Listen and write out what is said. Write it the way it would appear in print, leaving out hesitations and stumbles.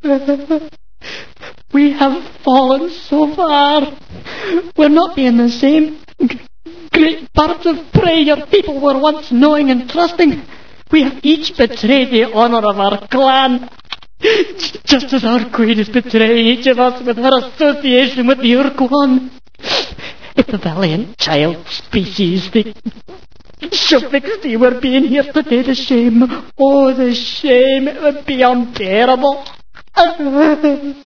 We have fallen so far. We're not being the same great birds of prey your people were once knowing and trusting. We have each betrayed the honour of our clan, just as our queen is betraying each of us with her association with the Urquan. If the valiant child species, the Shufixty, were being here today, the shame, oh, the shame, it would be unbearable.